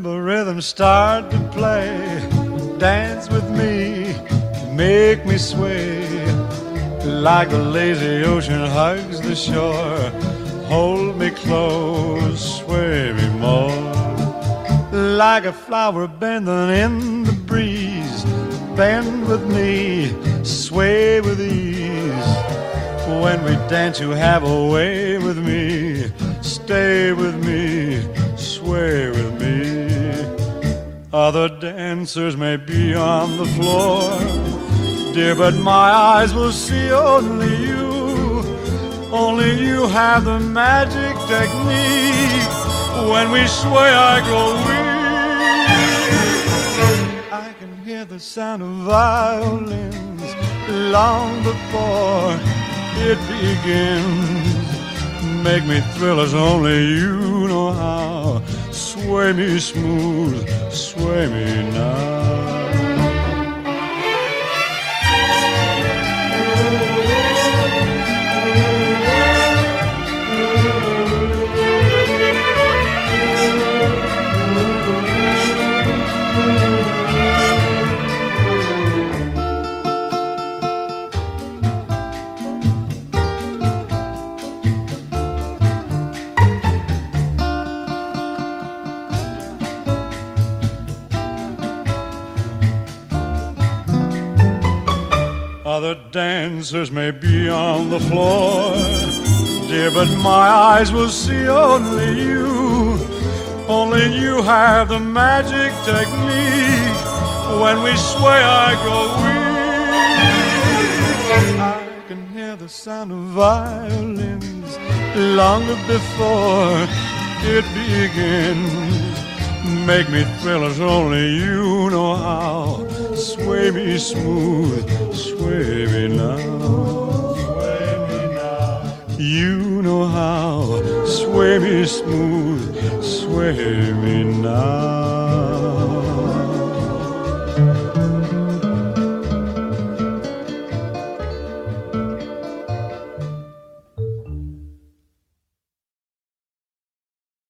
marimba rhythm start to play, dance with me, make me sway, like the lazy ocean hugs the shore. Hold me close, sway me more, like a flower bending in the breeze. Bend with me, sway with ease. When we dance you have a way with me. Stay with me, sway with me. Other dancers may be on the floor, dear, but my eyes will see only you. Only you have the magic technique. When we sway I grow weak. I can hear the sound of violins long before it begins. Make me thrill as only you know how. Sway me smooth, sway me now. Other dancers may be on the floor, dear, but my eyes will see only you. Only you have the magic technique. When we sway I grow weak. I can hear the sound of violins long before it begins. Make me thrill as only you know how. Sway me smooth, sway me now. Sway me now. You know how. Sway me smooth, sway me now.